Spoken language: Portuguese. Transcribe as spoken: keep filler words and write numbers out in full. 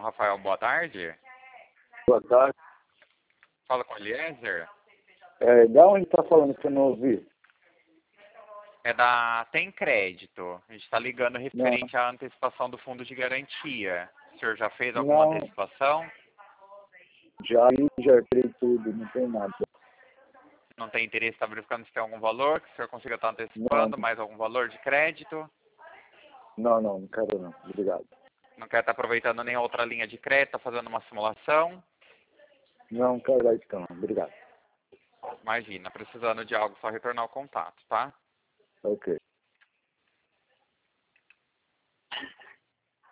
Rafael, boa tarde. Boa tarde. Fala com o Eliezer. É, da onde está falando que eu não ouvi? É da Tem Crédito. A gente está ligando referente à antecipação do fundo de garantia. O senhor já fez alguma Não. antecipação? Já já criei tudo, não tem nada. Não tem interesse, está verificando se tem algum valor, que o senhor consiga estar antecipando, Não, mais algum valor de crédito? não, não, não quero não. Obrigado. Não quer estar aproveitando nem outra linha de crédito, tá fazendo uma simulação? Não quero mais então, obrigado. Imagina, precisando de algo, só retornar o contato, tá? Ok.